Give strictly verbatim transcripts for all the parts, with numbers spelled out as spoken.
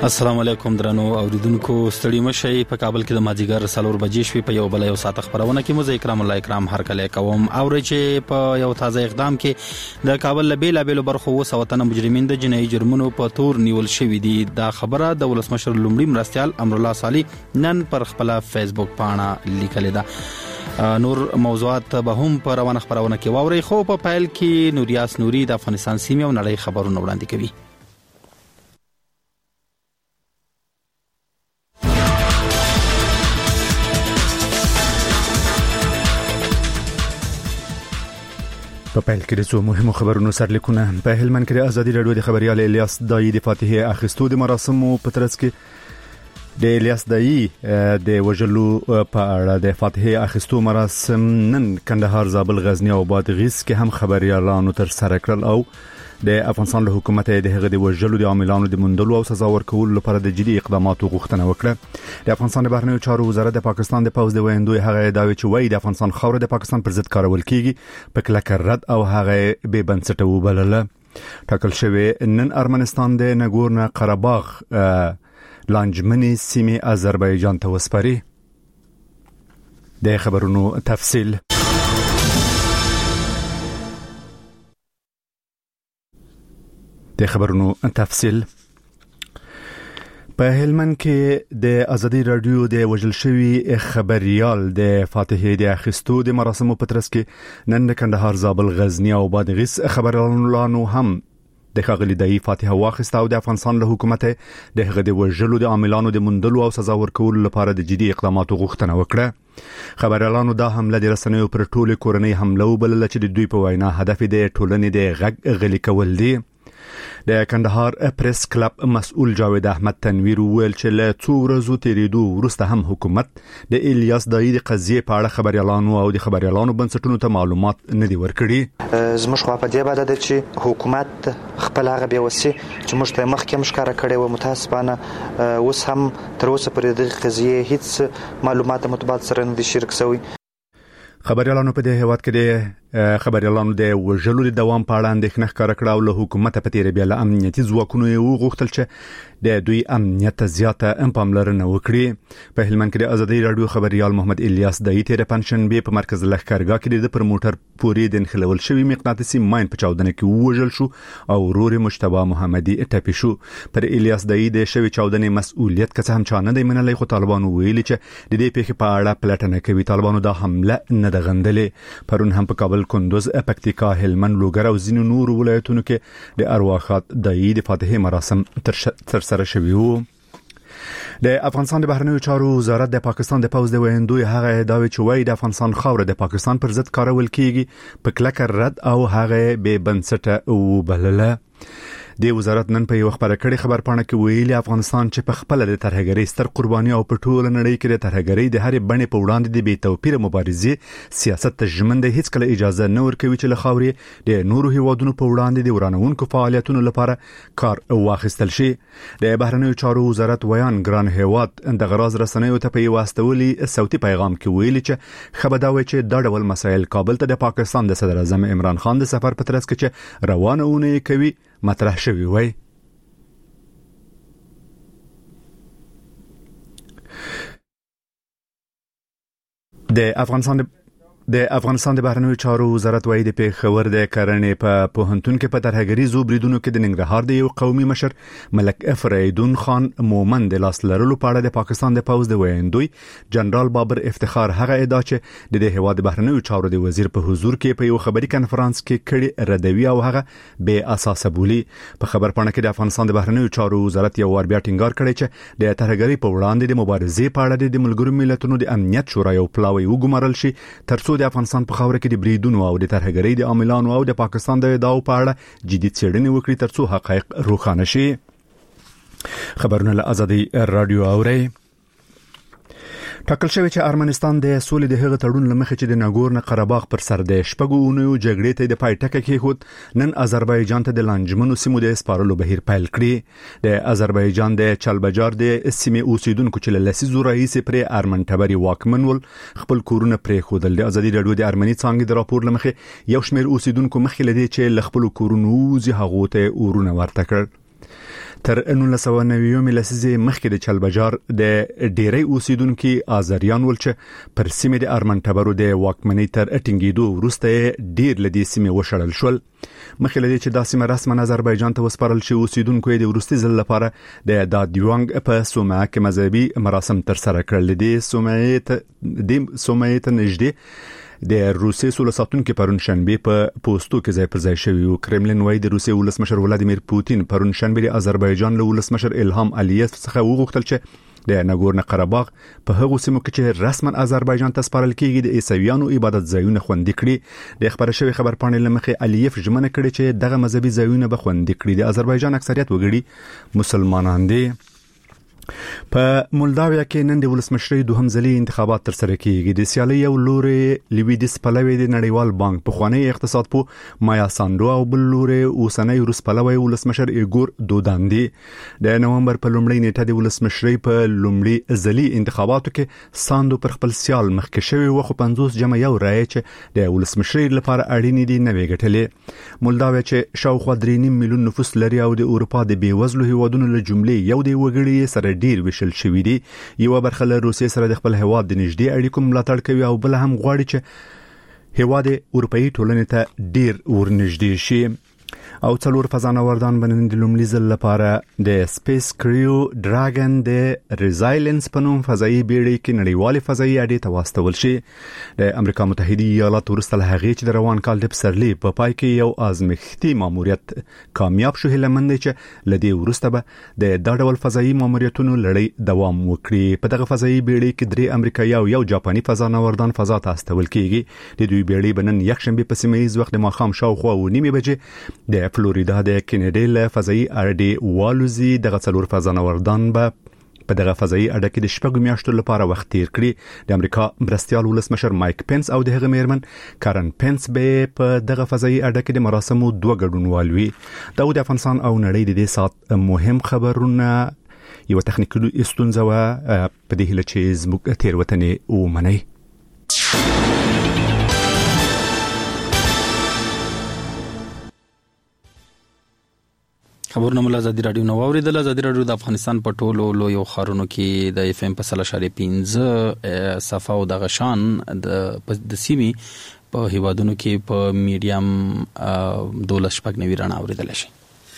السلام علیکم درنو اوریدونکو، ستړي مشئ. په کابل کې د مازیګر څلور بجې شوې. په یو بل یو ساعت خبرونه کې مو اکرام الله اکرام هر کله کوم او چې په یو تازه اقدام کې د کابل له بیل بیل برخو وسوتنه مجرمین د جنایي جرمونو په تور نیول شوې دي. دا خبره د ولسمشر لومړي مرستيال امر الله صالح نن پر خپل فیسبوک پاڼه لیکلې ده. نور موضوعات به هم په روانه خبرونه کې واوري، خو په پایل کې نوریاس نوري د افغانستان سیمه او نړۍ خبرونه وړاندې کوي. په پیل کې د څو مهمو خبرونو سرلیکونه. په هلمند کې د ازادي راډیو د خبريال الیاس دایی د فاتحه اخیستو د مراسمو په ترڅ کې د الیاس دایی د وجلو په اړه د فاتحه اخیستو مراسم نن کندهار، زابل، غزنی او بادغیس کې هم خبريالانو تر سره کړل او د افغانستان له حکومت د هغه د وجلو د عاملانو د مندلو او سزا ورکولو لپاره د جدي اقداماتو غوښتنه وکړه. د افغانستان د بهرنیو چارو وزارت د پاکستان د پوز د ویندوی هغه داوی چې وایي د افغانستان خاور د پاکستان پر ضد کارول کیږي په کلکه رد او هغه به بنسټه وبلله. ټاکل شوی نن ارمنستان د نګورنو قرهباغ لانجمنی سیمه آذربایجان ته وسپاري. د خبرونو تفصیل. د خبرونو تفصیل. په هلمند کې د ازادي راډیو د وجل شوی خبريال د فاتحه د اخیستو د مراسمو په ترڅ کې نن د کندهار، زابل، غزنی او بادغیس خبريالانو هم د خغلی دای فاتحه واخیسته او د افغانستان له حکومت د هغه د وجلو د عاملانو د مندلو او سزا ورکولو لپاره د جدي اقداماتو غوښتنه وکړه. خبريالانو دا حمله د رسنیو پر ټوله کورنۍ حمله وبلل چې د دوی په وینا هدف د ټولنې د غږ غلي کول دي. د کندهار پریس کلب مسؤل جاوید احمد تنویر ویل چې له څو ورځو تیریدو وروسته هم حکومت د الیاس دایی د قضیې په اړه خبريالانو او د خبريالانو بنسټونو ته معلومات نه دی ورکړي. زموږ خو په دې باندې د چې حکومت خپل هغه به وسی چې موږ ته مخکې مشکاره کړي و، متاسفانه اوس هم تر اوسه پر دې قضیې هیڅ معلومات متبادل سره نه دي شریک شوی. خبريالانو په دې هیواد کې د خبريالانو د وژلو د دوام په اړه اندېښنه ښکاره کړه او له حکومت په تیر بیا له امنیتي ځواکونو یې وغوښتل چې د دوی امنیت زیاته پاملرنه وکړي. په هلمند کې د ازادي راډیو خبريال محمد الیاس دایی تیر پنځشنبه په مرکز لښکرګاه کې د پروموټر پوری د انخلول شوی مقناطیسي ماین په چاودنه کې وژل شو او ورور مجتبی محمدي ټپي شو. پر الیاس دایی د شوی چاودنې مسؤلیت که څه هم چانه دی منلای، خو طالبانو ویلي چې د دې پیښې په اړه پلټنه کوي. طالبانو دا حمله نه ده غندلې. پرون هم په کابل، کندوز، پکتیکا، هلمند، لوګر او ځینو نور ولایتونو کې د ارواښاد دایی د فاتحه مراسم تر سره شوي وو. د افغانستان د بهرنیو چارو وزارت د پاکستان د پوز د ویندوی هغه داوی چې وایي د افغانستان خاور د پاکستان پر ضد کارول کیږي په کلکه رد او هغه به بنسټه وبلله. د وزارت نن په یو خبره کړي خبر پاڼه کې ویلي افغانستان چې په خپل د ترهګرۍ ستر قرباني او په ټوله نړۍ کې د ترهګرۍ د هرې بڼې په وړاندې د بې توپیره مبارزې سیاست ته ژمن دی. هیڅ کله اجازه نه ورکوي چې له خاورې د نورو هیوادونو په وړاندې د ورانوونکو فعالیتونو لپاره کار واخیستل شي. د بهرنیو چارو وزارت ویان ګران هیواد د غراز رسنیو ته په یو واستولي صوتي پیغام کې ویلي چې خبرداوي چې دا ډول مسایل کابل ته د پاکستان د صدر اعظم عمران خان د سفر په ترڅ کې چې روانه ونه کوي مطرح شوی وای. د افغانستان د افغانستان د بهرنیو چارو وزارت وایي د پیښور د کرنې په پوهنتون کې په ترهګریزو بریدونو کې د ننګرهار د یو قومي مشر ملک فریدون خان مومن د لاس لرلو په اړه د پاکستان د پوز د ویندوی جنرال بابر افتخار هغه ادعا چې د هیواد د بهرنیو چارو د وزیر په حضور کې په یو خبري کانفرنس کې کړي ردوی او هغه بے اساس بولی. په خبر پاڼه کې د افغانستان د بهرنیو چارو وزارت یو ور بیا ټینګار کړی چې د ترهګری په وړاندې د مبارزې په اړه د ملګرو ملتونو د امنیت شورا یو پلاوی وګمارل شي ترڅو د افغانستان په خاور کې د بریدونو او د ترهګرۍ د عاملانو او د پاکستان د ادعاو په اړه جدي څېړنې وکړي ترڅو حقایق روښانه شي. خبرونه له ازادي راډیو اوري. ټاکل شوی چې ارمنستان د سولې د هغه تړون لمخې چې د نګورنو قرهباغ پر سر د شپږو اونیو جګړې ته د پای ټکی کېښود، نن آذربایجان ته د لانجمنو سیمو د سپارلو بهیر پیل کړی. د آذربایجان د چلبجار د سیمې اوسیدونکو چې له لسیزو راهیسې پرې ارمن ټبري واکمن ول خپل کورونه پرېښودل. د ازادي راډیو د ارمني څانګې د راپور لمخې یو شمېر اوسیدونکو مخکې لدی چې له خپل کورونو وځي هغه ته اورونه ورته کړ. تر نولس سوه نوي لسیزه مخکې د چلبجار د ډیری اوسیدونکو آذریان ول چې پر سیمه د ارمن ټبرو د واکمنۍ تر اټینګېدو وروسته ډیر لدی سیمه وشړل شول. مخکې لدی چې د سیمه رسمن آذربایجان ته وسپارل شي اوسیدونکو د ورستي ځل لپاره د دادیوانګ په سومه کې مذهبي مراسم تر سره کړل. دي سومه ته د سومه ته نږدې د روسي سول ساتونکو پرون شنبه په پوسټو کې ځای پر ځای شوی او کرملین وایي د روسي ولسمشر ولادیمیر پوتین پرون شنبه د آذربایجان له ولسمشر الهام الیف څخه وغوښتل چې د ناګورنو قرهباغ په هغه سیمو کې چې رسمن آذربایجان ته سپارل کیږي د عیسویانو عبادت ځایونه خوندي کړي. د خبر شوی خبر پاڼې لمخې الیف ژمنه کړې چې دغه مذهبي ځایونه به خوندي کړي. د آذربایجان اکثریت وګړي مسلمانان دي. په مولداویا کې نن د ولسمشرۍ دوهم ځلي انتخابات تر سره کیږي. د سیالي یو لوري لویدیس پلوي د نړیوال بانک په خوانی اقتصاد په مایا ساندو او بل لوري اوسنۍ روس پلوي ولسمشر ایګور دودان دي. د نومبر په لومړۍ نیټه د ولسمشرۍ په لومړي ځلي انتخاباتو کې ساندو پر خپل سیال مخکې شوی و خو پنځوس جمع یو رای چې د ولسمشرۍ لپاره اړین دي نه ویګټلې. مولداویا چې شاوخوا درې نیم میلیون نفوس لري او د اروپا د بیوزلو هیوادونو له جملې یو دی وګړي سره ډیر وشل شوی دی. یو برخه له روسیې سره د خپل هواد د نږدې اړیکو ملاتړ کوي او بل هم غواړي چې هواد اروپאי ټولنې ته ډیر ورنږدې شي. او څلور فضانوردان بنن د لومړي ځل لپاره د سپیس کریو ډراګن د ریزایلنس په نوم فضایي بیړۍ کې نړیوال فضایي اډې ته واستول شي. د امریکا متحده ایالاتو وروسته له هغې چې د روان کال د پسرلي په پای کې یو ازمایښتي ماموریت کامیاب شو هلمند چې لدی وروسته به د دا ډول فضایي ماموریتونو لړۍ دوام وکړي. په دغه فضایي بیړۍ کې درې امریکایي او یو جاپاني فضانوردان فضا ته استول کیږي. د دوی بیړۍ بنن یکشنبه په سیمه ییز وخت د ماښام شاوخوا و نیمه بجې د فلوریدا د کینیډي له فضایي اډې والوزي. دغه څلور فضانوردان به په دغه فضایي اډه کې د شپږ میاشتو لپاره وخت تیر کړي. د امریکا مرستيال ولسمشر مایک پنس او د هغه میرمن کارن پنس به په دغه فضایي اډه کې د مراسمو دوه ګډونوال وي. دا د افغانستان او نړۍ د دې سات مهم خبرونه یو تخنیکي استونزه و په دې هله چې زموږ تیروتنې ومني. خبرونه مل ازادي رادیو نو اوریدل. ازادي رادیو د افغانستان په ټولو لویو ښارونو کې د اف ام په سل اشاریه پنځه صفه او د غشان د سیمي په هیوادونو کې په میډیم دولس شپږ نوي رڼا اوریدل شي.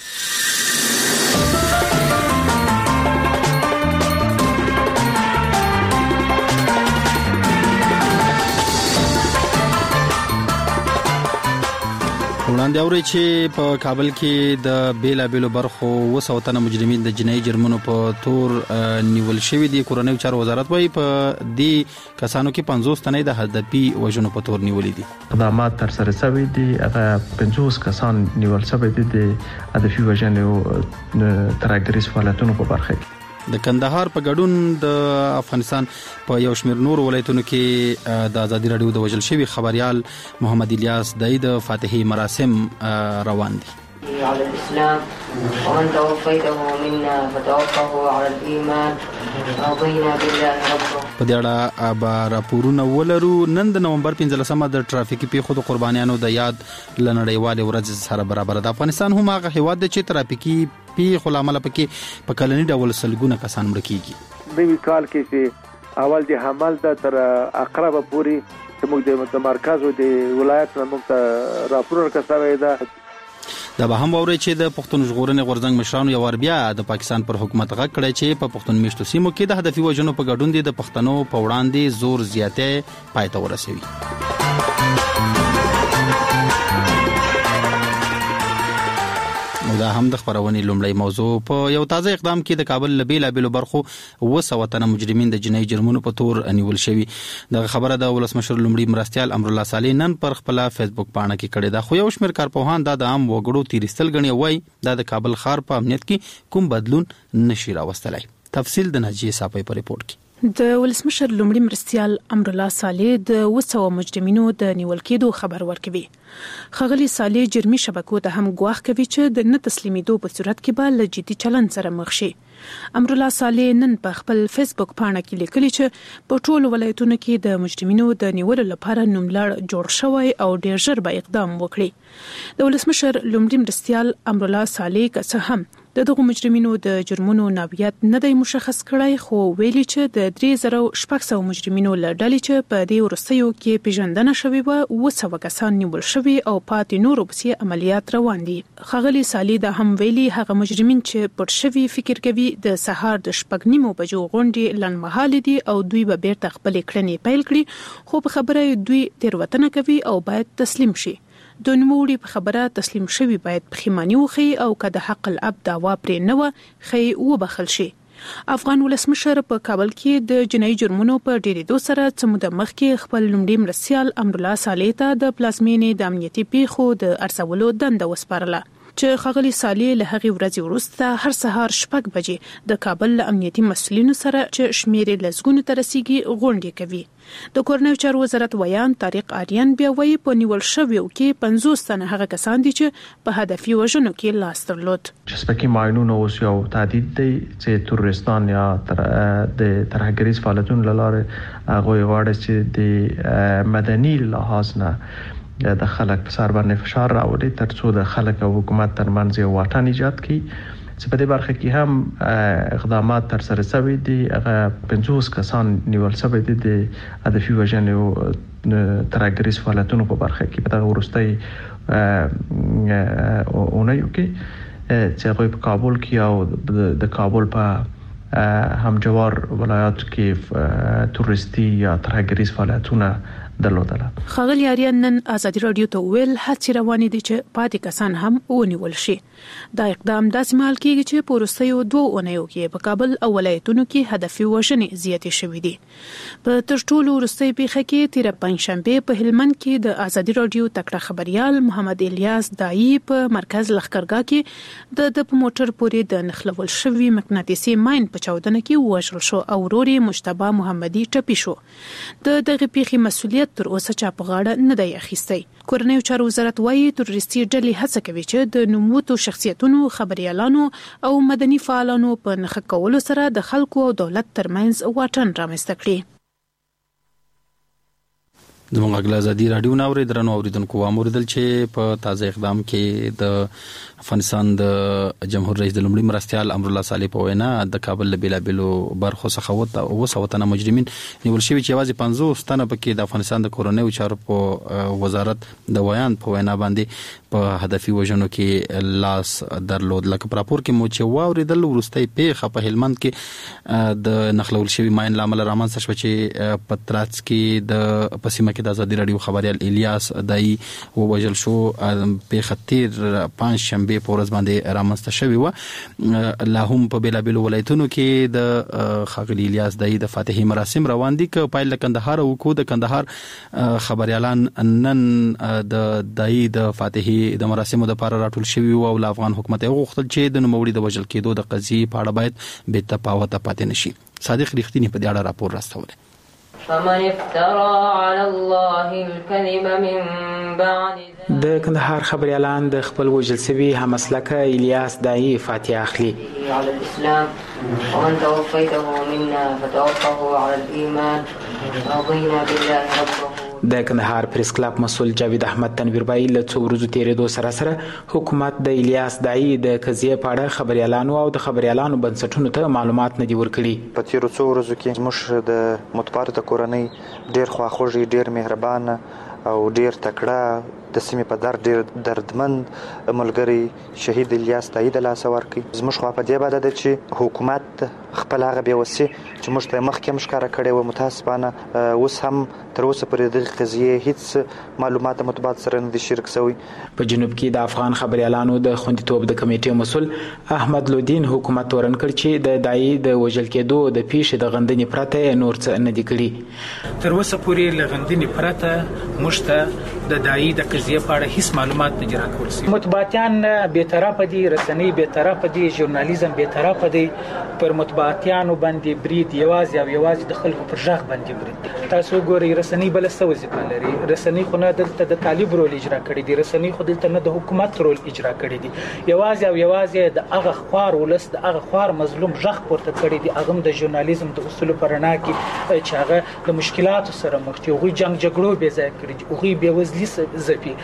وړاندې اوري چې په کابل کې د بیلا بیلو برخو وسو تنه مجرمین د جنایي جرمونو په تور نیول شوی دی. کورنیو چارو وزارت وايي په دې کسانو کې پنځوس تنه د هدفي وژنو په تور نیولې دي. اقدامات تر سره شوی دي. هغه پنځوس کسان نیول شوی دي د هدفي وژنو ترګریز فعالیتونو په برخه کې. د کندهار په ګډون د افغانستان په یو شمېر نور ولایتونو کې د ازادي رادیو د وژل شوی خبريال محمد الیاس د فاتحي مراسم روان دي. على الإسلام ومن توفيته منا فتوفه على الإيمان رضينا بالله ربا. په دې اړه به راپورونه ولرو. نن د نومبر پنځلسمه د ټرافیکي پیښو د قربانیانو د یاد لنړیوال ورځ سره برابر ده. افغانستان هم هغه هیواد دی چې ترافیکي پیښو لامل پکې په کلنی ډول سلګونه کسان مړ کیږي. نوی کال کې چې اول د حمل د تر اقرب پوری موږ د مرکز او د ولایت موږ ته راپور ورکړی دی. دا به هم ووري چې د پښتون ژغورنې غورځنګ مشرانو یو ور بیا د پاکستان پر حکومت غږ کړی چې په پښتون میشتو سیمو کې د هدفي وژنو په ګډون دي د پښتنو په وړاندې زور زیاتې پای ته ورسوي. دا هم د خبرونې لومړی موضوع. په یو تازه اقدام کې د کابل لبیلا بیلو برخو وسو تنه مجرمین د جنایي جرمونو په تور نیول شوی. د خبره د ولسمشر لومړي مرستيال امر الله صالح نن پر خپل فیسبوک پاڼه کې کړی دا. خو یو شمېر کارپوهان دا د عام وګړو تیرستل غني وای دا د کابل ښار په امنیت کې کوم بدلون نشي راوستلای. تفصیل د ناجیه صاحب په ریپورت کې. د ولسمشر لومړي مرستيال امر الله صالح د وسو مجرمینو د نیول کېدو خبر ورکوي. خغلی صالح جرمي شبکو ته هم ګواښ کوي چې د نه تسلیمېدو په صورت کې به له جدي چلن سره مخ شي. امر الله صالح نن په خپل فیسبوک پاڼه کې لیکلي چې په ټولو ولایتونو کې د مجرمینو د نیولو لپاره نوملړ جوړ شوی او ډېر ژر به اقدام وکړي. د ولسمشر لومړي مرستيال امر الله صالح که څه هم د دغه مجرمینو د جرمونو نوعیت نه دی مشخص کړی، خو ویلي چې د درې زره شپږ سوه مجرمینو له ډلې چې په دې وروستیو کې پیژندنه شوې وه اووه سوه کسان نیول شوي او پاتې نورو پسې عملیات روان دي. ښاغلي سالي دا هم ویلي هغه مجرمین چې پټ شوي فکر کوي د سهار د شپږ نیمو بجو غونډې لنډمهالې دي او دوی به بیرته خپلې کړنې پیل کړي، خو په خبره دوی تېروتنه کوي او باید تسلیم شي. د نوموړي په خبره تسلیم شوي باید پښیماني وښیي او که د حق الاب دعوا پرې نه وه ښیي وبخښل شي. افغان ولسمشر په کابل کې د جنایي جرمونو په ډیریدو سره څه موده مخکې خپل لومړي مرستیال امرالله صالح ته د پلازمېنې د امنیتي پیښو د ارزولو دنده وسپارله، چې ښاغلي صالح له هغې ورځې وروسته هر سهار شپږ بجې د کابل له امنیتي مسؤلینو سره چې شمېر یې لسګونو ته رسیږي غونډې کوي. د کورنیو چارو وزارت ویان طارق آریان بیا وایي په نیول شویو کې پنځوس تنه هغه کسان دي چې په هدفي وژنو کې لاس درلود. چې سپکي معاینونه اوس یو تهدید دی چې تروریستان یا تر د ترهګریز فعالیتونو له لارې هغوی غواړي چې د مدني لحاظ نه د خلک په سر باندې فشار راوړي تر څو د خلک او حکومت ترمنځ یو واټن ایجاد کړي. چې په دې برخه کې هم اقدامات تر سره شوي دي. هغه پنځوس کسان نیول شوي دي د هدفي وژنې او ترهګریز فعالیتونو په برخه کې په دغه وروستۍ اونیو کې چې هغوی په کابل کې او د کابل په همجوار ولایاتو کې تروریستي یا ترهګریز فعالیتونه درلودله. ښاغلي آریان نن ازادي راډیو ته ویل هڅې روانې دي چې پاتې کسان هم ونیول شي. دا اقدام داسې مهال کېږي چې په وروستیو دوو اونیو کې په کابل او ولایتونو کې هدفي وژنې زیاتې شوې دي. په تر ټولو وروستۍ پیښه کې تېره پنجشنبې په هلمند کې د ازادي راډیو تکړه خبريال محمد الیاس دایي په مرکز لښکرګاه کې د د په موټر پورې د نښلول شوي مقناطیسي ماین په چاودنه کې وژل شو او ورور یې مجتبی محمدي ټپي شو. د دغه پیښې مسؤلیت تر اوسه چا په غاړه نه دی اخیستی. کورنیو چارو وزارت وایي تروریستي ډلې هڅه کوي چې د نوموتو شخصیتونو، خبريالانو او مدني فعالانو په نښه کولو سره د خلکو او دولت ترمنځ واټن رامنځته کړي. زموږ غږ ازادي راډیو ناوړي درنو اوریدونکو اموردل چې په تازه اقدام کې د افغانستان د جمهور رئیس د لومړي مرستیال امرالله صالح په وینا د کابل له بیلابیلو برخو څخه اووه سوه تنه مجرمین نیول شوي چې یوازې پنځوس تنه پکې د افغانستان د کورنیو چارو په وزارت د ویان په وینا باندې په هدفي وژنو کې لاس درلود. لکه په راپور کې مو چې واوریدل وروستۍ پیښه په هلمند کې د نښلول شوي ماین له امله رامنځته شوه چې په ترڅ کې د په سیمه کې د ازادي راډیو خبريال الیاس دایي ووژل شو. پیښه تیر پنځشنبې په ورځ باندې رامنځته شوې وه. لا هم په بیلابیلو ولایتونو کې د ښاغلي الیاس دایي د فاتحي مراسم روان دي. که پایل له کندهار وکړو د کندهار خبريالان نن د دایي د فاتحي د مراسمو لپاره راټول شوي وو او له افغان حکومت یې غوښتل چې د نوموړي د وژل کېدو د قضیې په اړه باید بې تفاوته پاتې نشي. صادق رښتینی په دې اړه راپور راستولی. فمن افترى على الله الكذب من بعد د کندهار خبريالان د خپل وژل شوي همسلکه الیاس دایي فاتحه اخلي. على الإسلام ومن توفيته منا فتوفه على الإيمان رضينا بالله ربه. د کندهار پریس کلب مسؤل جاوید احمد تنویربای له څو ورځو تیرېدو سره سره حکومت د الیاس دایي د قضیې په اړه خبريالانو او د خبريالانو بنسټونو ته معلومات نه دي ورکړي. په تیرو څو ورځو کې زموږ د مطبوعاتو د کورنۍ ډېر خواخوږي، ډېر مهربانه او ډېر تکړه د سیمې په در ډېر دردمند ملګری شهید الیاس دایي د لاسه ورکړي. زموږ خوا په دې باندې ده چې حکومت خپل هغه بېوسي چې موږ ته مخکې هم ښکاره کړې وه متاسفانه اوس هم تر اوسه پورې دغې قضیې هیڅ معلومات د مطبوعاتو سره نه دي شریک شوي. په جنوب کې د افغان خبريالانو د خوندیتوب د کمیټې مسؤل احمد لودین حکومت تورن کړ چې د دایي د وژل کېدو د پیښې د غندنې پرته نور څه نه دي کړي. تر اوسه پورې له غندنې پرته موږ ته د دایي د قضیې په اړه هیڅ معلومات نه دي راکول شوي. مطبوعاتیان بېطرفه دي، رسنۍ بېطرفه دي، ژورنالیزم بېطرفه دی. پر مطبوعاتیانو باندې برید یوازې او یوازې د خلکو پر غږ باندې برید. تاسو ګورئ رسنۍ بله څه وظیفه لري؟ رسنۍ خو نه دلته د طالب رول اجرا کړی دی، رسنۍ خو دلته نه د حکومت رول اجرا کړی دی. یوازې او یوازې د هغه خوار ولس، د هغه خوار مظلوم غږ پورته کړی دی. هغه د ژورنالیزم د اصولو په رڼا کې چې هغه د مشکلاتو سره مخ دي، هغوی جنګ جګړو بې ځایه کړي دي، هغوی بېوزلي ځپي.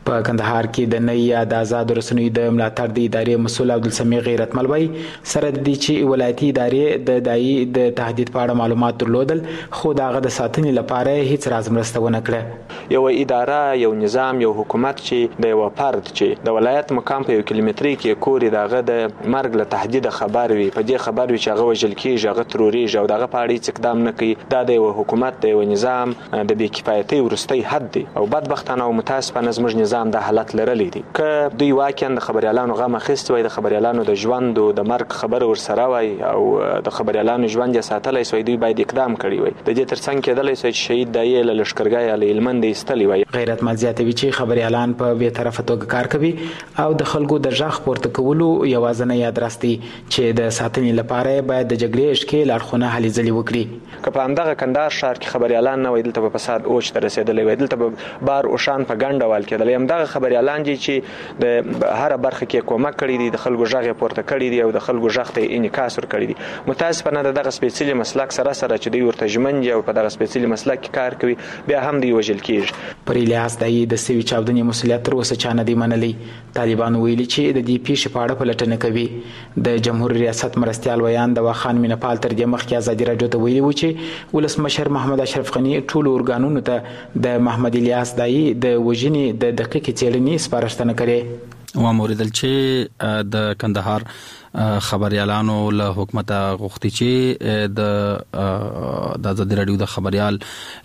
په کندهار کې د نئی د آزاد رسنیو د ملاتړ د ادارې مسؤل عبدالسمیع غیرتمل وایي سره د دې چې ولایتي ادارې د دایي د تهدید په اړه معلومات درلودل خو د هغه د ساتنې لپاره هیڅ راز مرسته ونه کړه. یو اداره یو نظام یو حکومت چې د یو فرد چې د ولایت مقام په یو کیلومتري کې کوري دغه د مرګ له تهدید خبر وي په دې خبر وي چې هغه وژل کیږي هغه تروریږي او دغه په اړه هیڅ اقدام نه کوي دا د یو حکومت د یو نظام د بې کفایتۍ وروستی حد دی او بدبختانه او متاسفانه زموږ نظام د حالت لرلی دی که دوی واقعا د خبريالانو غم اخیستی وای د خبريالانو د ژوند او د مرګ خبر ورسره وای او د خبريالانو ژوند یې ساتلی سوی دوی باید اقدام کړی وای د دې ترڅنګ کېدلی سوی چې شهید دایې له لښکرګاه له هلمند ایستلی وای. غیرتمل زیاتوي چې خبريالان په بې طرفه توګه کار کوي او د خلکو د ژغ پورته کولو یوازینی ادرس دی چې د ساتنې لپاره باید د جګړې اشکال اړخونه هلې ځلې وکړي. که په همدغه کندهار ښار کې خبريالان نه وای دلته په فساد اوج ته رسېدلی وای دلته به بار او شان په ګڼ ډول کېدلی همدغه خبريالان دي چې د هر برخه کې کومک کړی دي د خلکو ژغ یې پورته کړی دی او د خلکو ژغ ته انعکاس ورکړی دی. متاسفانه دغه سپېڅلي مسلک سره سره چې دوی ورته ژمن دي او په دغه سپېڅلي مسلک کې کار کوي بیا هم دوی وژل کېږي. پر الیاس دایي د سوي چاودنې مسؤلیت تر اوسه چا نه دی منلی. طالبانو ویلي چې د دې پیښې په اړه پلټنه کوي. د جمهور ریاست مرستیال ویان د واخان مینپال تر دې مخکې ازادي راډیو ته ویلي و چې ولسمشر محمد اشرف غني ټولو ارګانونو ته د محمد الیاس دایي د وژنې د دقیقې څېړنې سپارښتنه کړې. واموریدل چې د کندهار خبريالانو له حکومت غوښتي چې د د آزادي راډیو د خبريال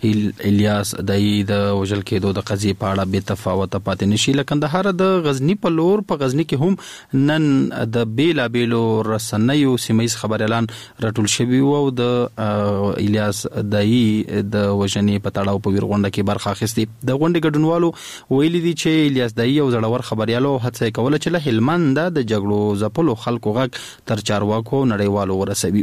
الیاس دایي د وژل کېدو د قضیې په اړه بې تفاوته پاتې نشي. له کندهار د غزنی په لور په غزنی کې هم نن د بیلابیلو رسنیو سیمایي خبريالان راټول شوي وو او د الیاس دایي د وژنې په تړاو په ویرغونډه کې برخه اخیستې. د غونډې ګډونوالو ویلي دي چې الیاس دایي یو زړور خبريال او هڅه کوله چې له هلمند د جګړو ځپلو خلکو تر چارواکو نړیوالو ورسوي.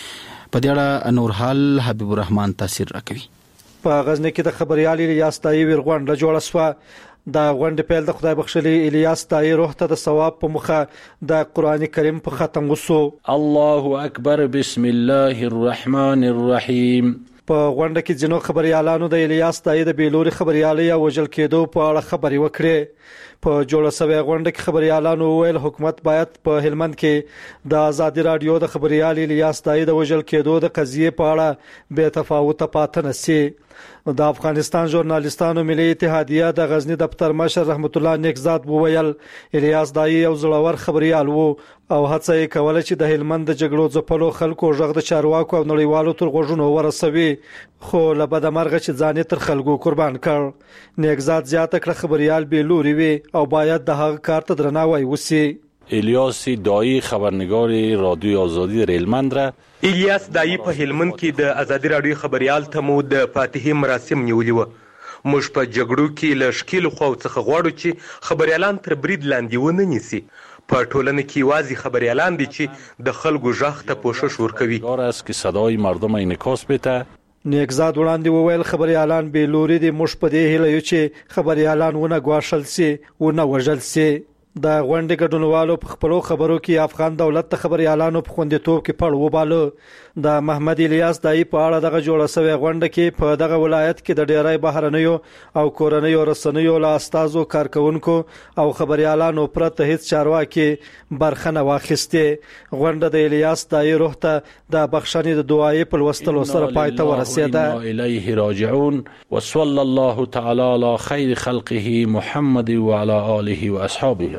په دې اړه نور حال حبیب الرحمن تاثیر راکوي. په غزنی کې د خبريال الیاس دایي ویرغونډه جوړه شوه. د غونډې پیل د خدای بخښلي الیاس دایي روح ته د ثواب په مخه د قران کریم په ختم وسو. الله اکبر بسم الله الرحمن الرحیم. په غونډه کې جنو خبريالانو د الیاس دایي د بیلوري خبريالي او وژل کېدو په اړه خبري وکړي. په جوړه سوي غونډه کې خبريالانو ویل حکومت باید په هلمند کې د آزادي راډیو د خبريال الیاس دایي د وژل کېدو د قضیې په اړه بې تفاوته پاتې نشي. د افغانستان ژورنالیستانو ملي اتحادیه د غزنی دفتر مشر رحمت الله نیکزاد وویل الیاس دایي یو زړور خبريال وو او هڅه یې کوله چې د هلمند د جګړو ځپلو خلکو ژغ د چارواکو او نړیوالو تر غوږونو ورسوي خو له بده مرغه چې ځان تر خلکو قربان کړ. نیکزاد زیاته کړ خبريال به لوري وي او باید د هغه کار ته درناوی وشي. الیاس دایي خبرنگار رادیو آزادی در هلمند را الیاس دایي په هلمند کې د آزادي راډیو خبريال ته مو د فاتحې مراسم نیولي و. موږ په جګړو کې له شکیلو خواو څخه غواړو چې خبريالان تر برید لاندې ونه نیسي. په ټولنه کې یوازې خبريالان دي چې د خلکو ژغ ته پوښښ ورکوي. کار است که صدای مردم انعکاس بده. نیکزاد وړاندې وویل خبريالان به لوري دي موږ په دې هیله یو چې خبريالان ونه غواړل سي ونه وژل سي. د غونډې ګډونوالو په خپلو خبرو کې افغان دولت ته خبريالانو په خوندیتوب کې پړ وباله. د محمد الیاس دایي په اړه دغه جوړه سوي غونډه کې په دغه ولایت کې د ډیری بهرنیو او کورنیو رسنیو له استازو کارکونکو او خبريالانو پرته هیڅ چارواکي برخه نه واخیسته. غونډه د الیاس دایي روح ته د بخښنې د دعای په لوستلو سره پای ته ورسېده. الیه راجعون وصلی الله تعالی علی خیر خلقه محمد وعلى آله واصحابه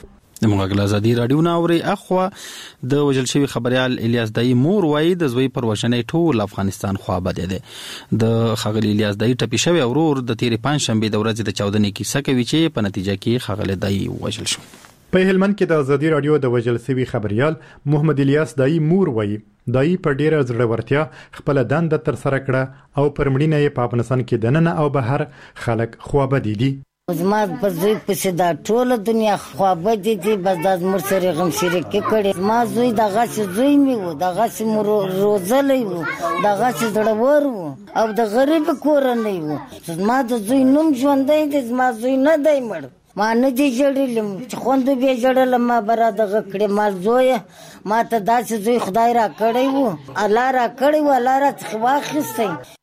د مغل آزادي راډیو ناوري اخوا د وجل شوی خبريال الیاس دایي مور وای د زوی پر وژنې ټول افغانستان خوا بده ده. د خغل الیاس دایي ټپي شوی اورور د تیری پنځ شنبه د ورځې د چاودنې کیسه کوي چې په نتیجه کې خغل دایي وژل شو. په هلمند کې د آزادي راډیو د وژل شوی خبريال محمد الیاس دایي مور وای دایي په ډیره زړورتیا خپل دند تر سره کړه او پر مړینه یې په افغانستان کې دننه او بهر خلک خوا بده دي. زما په زوی پسې دا ټوله دنیا خوابه دي دي بس دا زموږ سره غم شریکي کړي. زما زوی دغسې زوی مې و دغسې مو روزلی و دغسې زړور و او د غریب کورنۍ و. زما د زوی نوم ژوندی دی زما زوی نه دی مړ. ما نه دی ژړلی چې خوندو بیا ژړله ما به را دغه کړې ما زویه ما ته داسې زوی خدای را کړی و الله را کړی و الله را څخه واخیستی.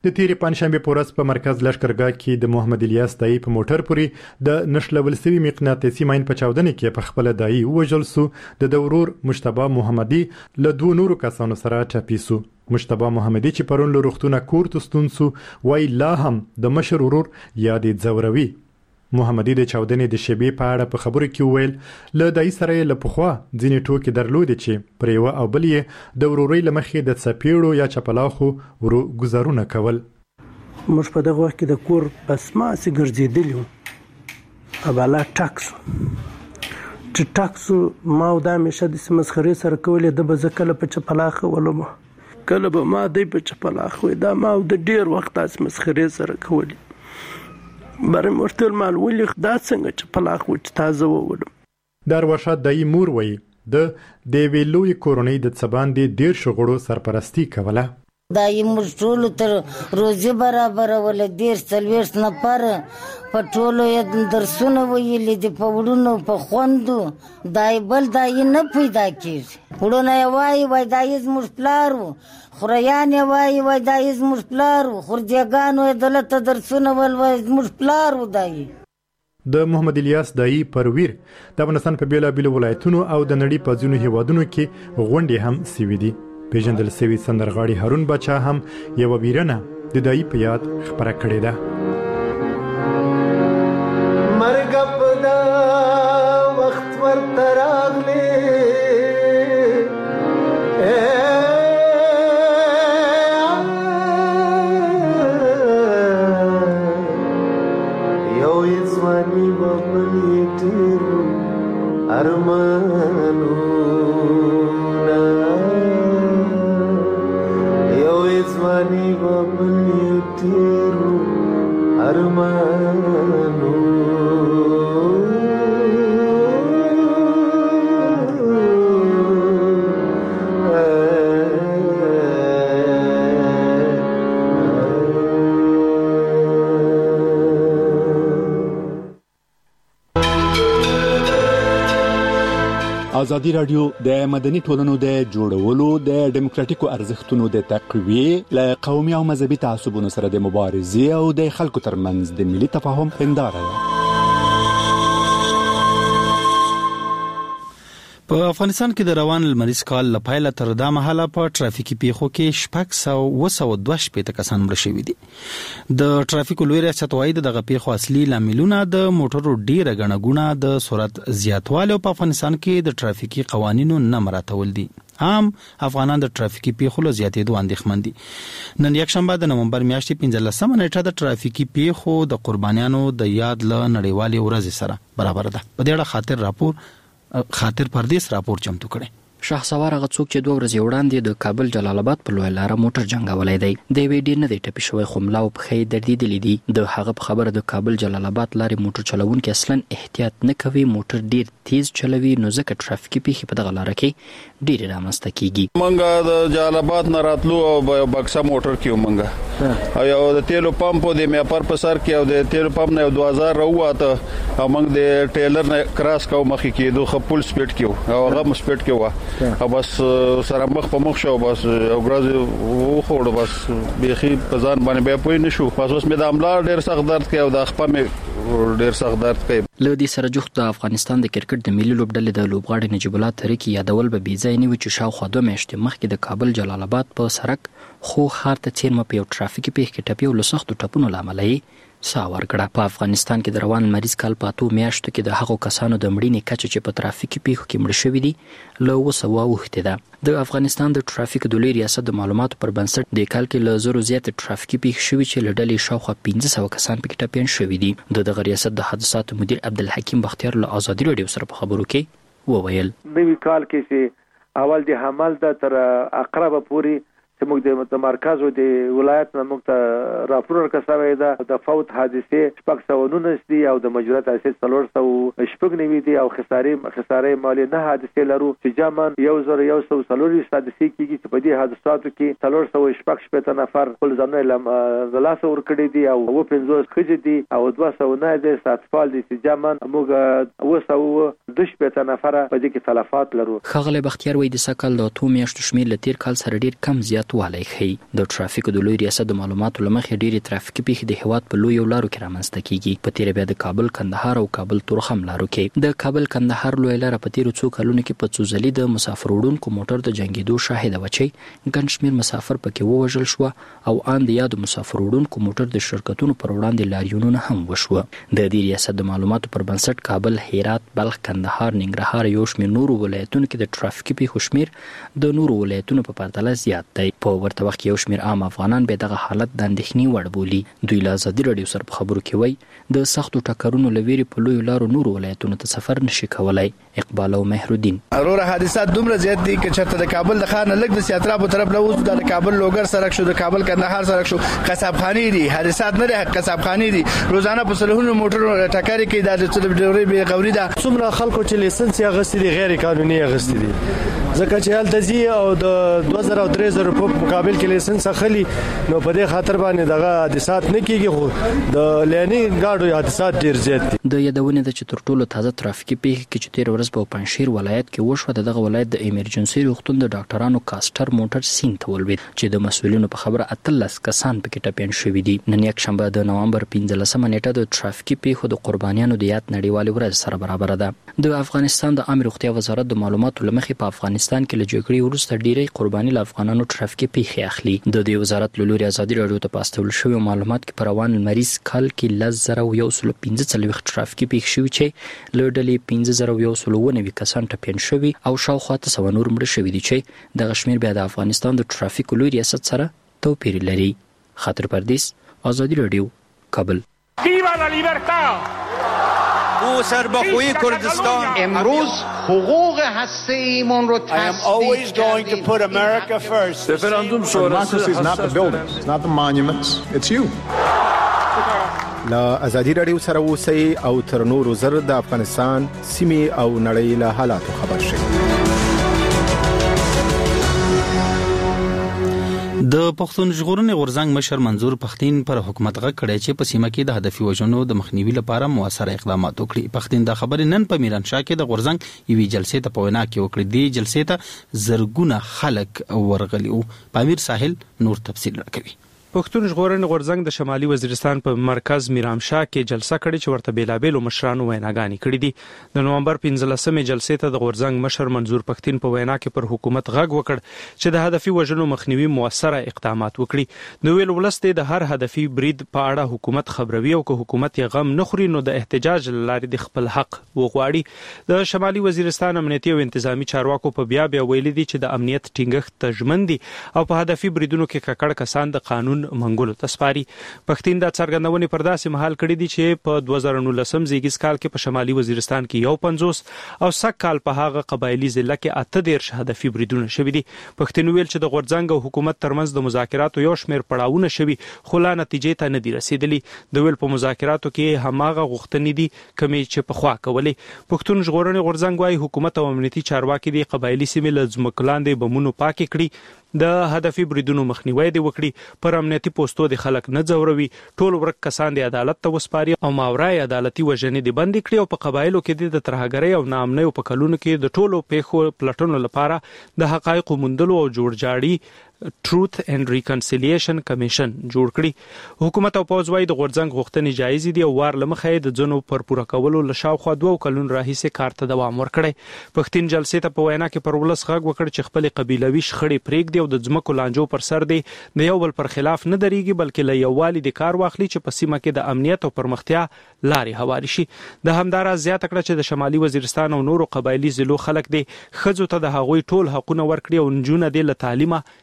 د تیرې پنځشنبه په ورځ په مرکز لشکرګاه کې د محمد الیاس دای په موټر پورې د نشلول سوي مقناطیسي ماین په چاودنه کې په خپل دای وژل سو د دورور مجتبی محمدي له دوه نورو کسانو سره ټپي سو. مجتبی محمدي چې پرون له روغتونه کور ته ستون سو وای لا هم د مشر ورور یادې زوروي. محمدي د چاودنې د شیبې په اړه په خبرو کې ویل له دای سره له پخوا ځینې ټوکې درلودې چې پر یو او بل یې د ورورۍ لمخې د څپېړو یا چپلاخو ورو گزارونه کول. موږ په دغه وخت کې د کور بسماسي ګرځېدلی وو ابالا ټاکسو چې ټاکسو ما او دا همیشه داسې مسخرې سره کولې د به زه کله په چپلاخه ولم کله به ما دی په چپلاخه وی دا ما او د ډېر وخت داسې مسخرې سره کولې برای مرتل مال ولی دا څنګه چې پلاخ و چې تازه وولم. در ورشاد دای مور وی د دیوی لوی کورونی د څباندې ډیر شغړو سرپرستی کوله. دای مور ټول تر روزي برابر ول ډیر څلويرس نفر په ټولو یې درسونه ویلې د پوړونو په خوندو دای بل دای نه پیدا کیږي وړونه وای وای دای زموږ پلارو خریان وای وای دای زموږ پلارو خرجګانو دلته درسونه ول وای زموږ پلارو دای. د محمد الیاس دای پرویر د افغانستان په بیلابیلو ولایتونو او د نړۍ په ځینو هیوادونو کې غونډې هم سوي دي. پیژندل سوي سندرغاړي هارون بچا هم یو ویرنه د دای په یاد خبره کړې ده. مرګ په دا وخت ورته راغلی یو یې ځواني به بل یې ډېر ارمانونه یو یې ځواني به بل یې ډېر ارمانونه ازادي رادیو د مدني ټولنو د جوړولو د ډیموکراتیکو ارزښتونو د تقویه ل قومي او مذهبي تعصبونو سره د مبارزې او د خلکو ترمنځ د ملي تفاهم هنداره ده. په افغانستان کې د روان لمریز کال لپاره تر دا مهاله په ټرافیکي پیښو کې شپږ سوه او دوه شپېته کسان مړه شوي دي. د ټرافیکو لوی ریاست وايي دغه پیښو اصلي لاملونه د موټرو ډیره غنغونه د سرعت زیاتوالی او په افغانستان کې د ټرافیکي قوانینو نه مراعاتول دي. عام افغانان د ټرافیکي پیښو له زیاتېدو اندېښمن دي. نن یکشنبه د نومبر میاشتې پنځلسمه نیټه د ټرافیکي پیښو د قربانیانو د یاد له نړیوالې ورځې سره برابر ده. په دې اړه خاطر راپور خاطر پردیس راپور چمتو کړي. شهسوار هغه څوک چې دوه ورځې وړاندې د کابل جلال آباد په لوی لار موټر جنگولای دی د ویډیو نه دی ټپي شوی خو ملا او پخې دردېدلې دي. د هغه په خبره د کابل جلال آباد لارې موټر چلوونکي اصلا احتیاط نه کوي موټر ډیر تیز چلوي نو ځکه ټرافیکي پیښې په دغه لار کې ډیر رامنځته کیږي. منګه د جلال آباد نه راتلو او بکسا موټر کې منګه او یو د تیلو پمپ د میپر په سر کې او د تیلو پمپ نه دوه هزار راوته او موږ د ټیلر نه کراس کوو مخې کې دوه خپل سپیډ کې او هغه سپیډ کې و او بس سره مخ په مخ شو بس او ګرځي و خوړ بس بيخي په ځان باندې به پوي نشو بس اوس مې د املا ډېر سخت درد کوي او د خپل مې ډېر سخت درد کوي. لودي سره جوخت د افغانستان د کرکټ د ملي لوبډلې د لوبغاړي نجیب الله ترکی یادول به بي ځای نه و چې شاوخوا دوه میاشتې مخکې د کابل جلال آباد په سرک خو خار ته چیرمه په یو ټرافیکي پیښ کې ټپي او لسختو ټپونو لامل یې ساور کړه. په افغانستان کې د روان مریض کال په اتو میاشتو کې د هغو کسانو د مړینې کچه چې په ټرافیکي پیښو کې مړ شوي دي له اوه سوه اوښتې ده. د افغانستان د ټرافیک د لوی ریاست د معلوماتو پر بنسټ د کال کې له زرو زیات ټرافیکي پیښې شوي چې له ډلې شاوخوا پنځه سوه کسان پکې ټپیان شوي دي. د دغه ریاست د حادثاتو مدیر عبدالحکیم بختیار له ازادي راډیو سره په خبرو کې وویل نوی کال کې چې اول د حمل د تر اقربه پوری چې موږ د مرکز او د ولایت نه موږ ته راپور ورکړی ده د فوت حادثه شپږ سوه نولس دي او د مجرد حادثه څلور سوه شپږ نوي دي او خسارې خسارې مالي نه حادثې لرو چې جمعاً یو زر یو سو څلور حادثې کیږي چې په دې حادثاتو کې څلور سوه شپږ شپېته نفر خپل ځانونه له لاسه ورکړي دي او اووه پنځوس ښځې دي او دوه سوه نه دي ساتفال دي چې جمعاً موږ اووه سوه دوه شپېته نفره په دې کې تلفات لرو. ښاغلی بختیار وایي د سږ کال د اتو میاشتو شمېر له تېر کال سره ډېر کم زیاتوالی ښیي. د ټرافیکو د لوی ریاست د معلوماتو له مخې ډېرې ترافیکي پیښې د هېواد په لویو لارو کې رامنځته کیږي. په تېره بیا د کابل کندهار او کابل تورخم لارو کې د کابل کندهار لویه لاره په تېرو څو کلونو کې په څو ځلي د مسافر وړونکو موټر د جنګېدو شاهده وه چې ګڼ شمېر مسافر پکې ووژل شوه او ان د یادو مسافر وړونکو موټر د شرکتونو پر وړاندې لاریونونه هم وشوه. د دې ریاست د معلوماتو پر بنسټ کابل، هرات، بلخ، کندهار، ننګرهار یو شمېر نورو ولایتونو کې د ټرافیکي پیښو شمېر د نورو ولایتونو په پرتله زیات دی. په ورته وخت کې یو شمېر عام افغانان به دغه حالت د اندېښنې وړ بولي. دوی له ازادي راډیو سره په خبرو کې وایي د سختو ټکرونو له ویرې په لویو لارو نورو ولایتونو ته سفر نشي کولی. اقبال او مهرالدین: وروره حادثات دومره زیات دي چې چېرته د کابل د ښار نه لږ د سیاترا په طرف له اوس د کابل لوګر سړک شو، د کابل کندهار سړک شو، قصابخانې دي. حادثات نه دي، قصابخانې دي. روزانه په سلهونو موټرونو ټکرې کوي. دا د ډېرې بې غوري ده. څومره خلکو چې لیسنس یې اخیستي دي غیر قانوني اخیستي دي، ځکه چې هلته ځي او د دوه زره او درې زره په مقابل کې لیسنس اخلي، نو په دې خاطر باندې دغه حادثات نه کیږي. خو د لینی ګاډو حادثات ډیر زیات دي. د یادونه ده چې تر ټولو تازه ترافیکي پیښه کې چې تیر ورځ په پنځشیر ولایت کې وشوه، دغه ولایت د ایمرجنسي روغتون د ډاکټرانو کاستر موټر سیند ته ولوېد چې د مسؤلینو په خبره اتلس کسان پکې ټپیان شوي دي. نن یکشنبه د نوامبر پنځلسمه نیټه د ترافیکي پیښو د قربانیانو د یاد نړیوالې ورځ سره برابر ده. د افغانستان د عامه روغتیا وزارت د معلوماتو له مخې په افغانستان کې له جګړې وروسته ډېرې قرباني له افغانانو ترافیکي پیښې اخلي. د دې وزارت له لوري ازادي راډیو ته په استول شویو معلومات کې په روان لمریز کال کې لس زره یو سل پنځه څلوېښت ترافیکي پیښې شوي چې له ډلې پنځه زره یو سل اووه نوي کسان ټپیان شوي او شاوخوا اته سوه نور مړه شوي دي چې دغه شمېر بیا د افغانستان د ترافیکو لوی ریاست سره توپیر لري. خاطر پردیس، ازادي راډیو، کابل. ویوا لا لیبرتا! او سربخوی کردستان امروز حقوق هسته ایمون رو تصدیق کردیم. رفراندوم Democracy is not the buildings, it's not the monuments, it's you. لا ازادي راډیو سره اوسئ او تر نورو زر د افغانستان سیمې او نړۍ له حالاتو خبر شئ. د پښتون ژغورنې غورځنګ مشر منظور پښتين پر حکومت غږ کړی چې په سیمه کې د هدفي وژنو د مخنیوي لپاره موثره اقدامات وکړي. پښتين د خبرې نن په میرانشاه کې د غورځنګ یوې جلسې ته په وینا کې وکړې. دې جلسې ته زرګونه خلک ورغلي وو. پامیر ساحل نور تفصیل راکوي. پښتون ژغورنې غورځنګ د شمالي وزیرستان په مرکز میرامشاه کې جلسه کړې چې ورته بیلابېلو مشرانو ویناګانې کړې دي. د نومبر پنځلسمې جلسې ته د غورځنګ مشر منظور پښتين په وینا کې پر حکومت غږ وکړ چې د هدفي وژنو مخنیوي موثره اقدامات وکړي. نو ویل ولست د هر هدفي برید په اړه حکومت خبروي او که حکومت یې غم نه خوري نو د احتجاج لارې د خپل حق وغواړي. د شمالي وزیرستان امنیتي او انتظامی چارواکو په بیا بیا ویلي دي چې د امنیت ټینګښت ته ژمن دي او په هدفي بریدونو کې ککړ کسان د قانون منګولو تسپاري. پښتين د څرګندونې پر داسې مهال کړی دي چې په دوه زره نولسم زیږیز کال کې په شمالي وزیرستان کې یو پنځوس او سږ کال په هغه قبایلی ضلع کې اته دېرش هدفي بریدونه شوي دي. پښتين ویل چې د غورځنګ او حکومت ترمنځ د مذاکراتو یو شمېر پړاوونه شوي خو لا نتیجې ته نه دي رسیدلي. د ویل په مذاکراتو کې هماغه غوښتنې دي کمې چې پخوا کولې. پښتون ژغورنې غورځنګ وايي حکومت او امنیتي چارواکي د قبایلی سیمې له ځمکو لاندې بمونو پاکې کړي، د هدفي بریدونو مخنیوي دی وکړي، پر امنیتي پوسټو د خلک نه ځوروي، ټول ورک کسان د عدالت ته وسپاري او ماورای عدالتي وژنې دی بندي کړي او په قبایلو کې د ترهګرۍ او ناامنۍ په کلونو کې د ټولو پیښو پلټنو لپاره د حقایقو موندلو او جوړجاړي ټروث اینڈ ریکنسیلیشن کمیشن جوړ کړي. حکومت او پوز وايي د غورځنګ غوښتنې جایز دي او وار لمخې د ځنو پر پوره کولو لشاوخوا دوه کلون راهیسې کار ته دوام ورکړي. پښتين جلسې ته په وینا کې پر ولس غږ وکړ چې خپل قبيلوي شخړې پرېږدي او د ځمکو لانجو پر سر دی د یو بل پر خلاف نه درېږي بلکې له یووالي د کار واخلي چې په سیمه کې د امنیت او پرمختیا لارې هواري شي. د همدارا زیاته کړه چې د شمالي وزیرستان او نورو قبایلی ضلعو خلک دي ښځو ته د هغوی ټول حقونه ورکړي او نجونه دي له تعلیمه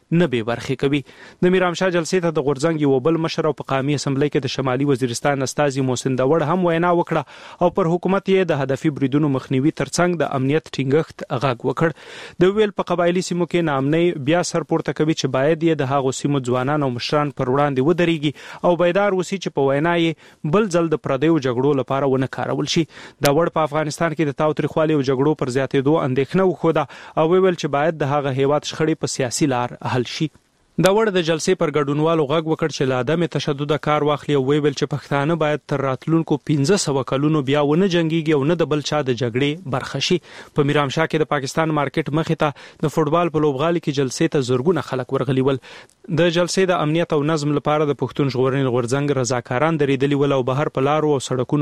نه به برخه کوي. د میرامشاه جلسې ته د غورځنګ یو بل مشر او په قومي اسمبلی کې د شمالي وزیرستان استازي محسن داوړ هم وینا وکړه او پر حکومت یې د هدفي بریدونو مخنیوي ترڅنګ د امنیت ټینګښت غږ وکړ. د ویل په قبایلی سیمو کې نامنۍ بیا سر پورته کوي چې باید یې د هغو سیمو ځوانان او مشران پر وړاندې ودرېږي او بیدار وسی چې په وینا یې بل ځل د پردیو جګړو لپاره ونه کارول شي. دا وړ په افغانستان کې د تاوتریخوالي او جګړو پر زیاتېدو اندېښنه وښوده او ویل چې باید د هغه هیواد شخړې په سیاسي لار حل شي. دا وړ د جلسې پر ګډونوالو غږ وکړ چې له عدم تشدد کار واخلي او ویل چې پښتانه باید تر راتلونکو پنځه سوه کلونو بیا ونه جنګيږي او نه د بل چا د جګړې برخه شي. په میرامشاه کې د پاکستان مارکیټ مخې ته د فوټبال په لوبغالي کې جلسې ته زرګونه خلک ورغلي ول. د جلسې د امنیت او نظم لپاره د پښتون ژغورنې غورځنګ رضاکاران درېدلي ول او بهر په لارو او سړکونو